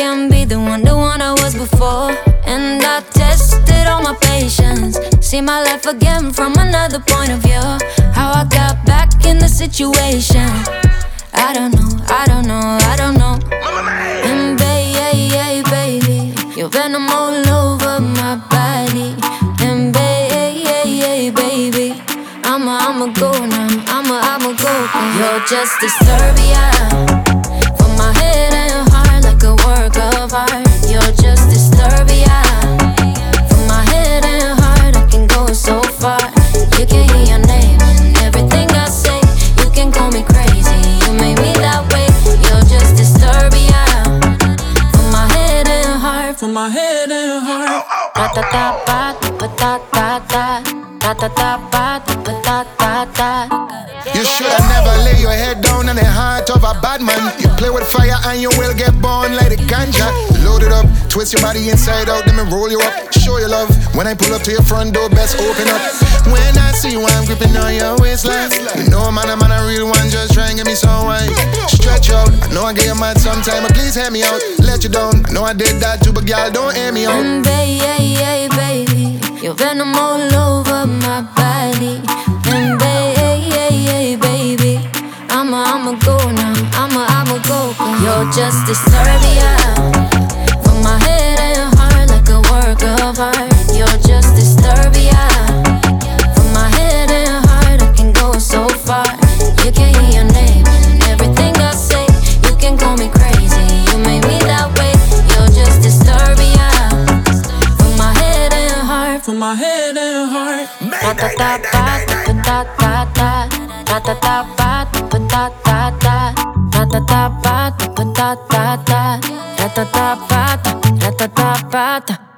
can't be the one I was before. And I tested all my patience, see my life again from another point of view. How I got back in the situation, I don't know, I don't know, I don't know. And baby, you're venom all over my body. And baby, I'ma go now, I'ma go. You're just disturbia, for my head and heart like a work of art. You're just disturbia, for my head and heart. I can go so far. You can hear your name and everything I say. You can call me crazy, you made me that way. You're just disturbia, for my head and heart, for my head and heart. Da da da ba da da da da da da da ba da da da. You should never lay your head down on the heart of a bad man. You play with fire and you will get burned like a ganja. Load it up, twist your body inside out, then me roll you up. Show your love, when I pull up to your front door, best open up. When I see you, I'm gripping on your waistline. You know man, I'm a real one, just try and get me some wine. Stretch out, I know I get you mad sometime, but please hear me out. Let you down, I know I did that too, but girl, don't hear me out. And baby, you're venom all over my body. And baby, I'ma go now, I'ma go. You're just disturbia, for my head and heart like a work of art. You're just disturbia, for my head and heart. I can go so far. You can hear your name and everything I say. You can call me crazy, you made me that way. You're just disturbia, for my head and heart, for my head and heart. Da da da da da da da da da da ba da da da da da da da ba da da da da da da da ba da da da ba da.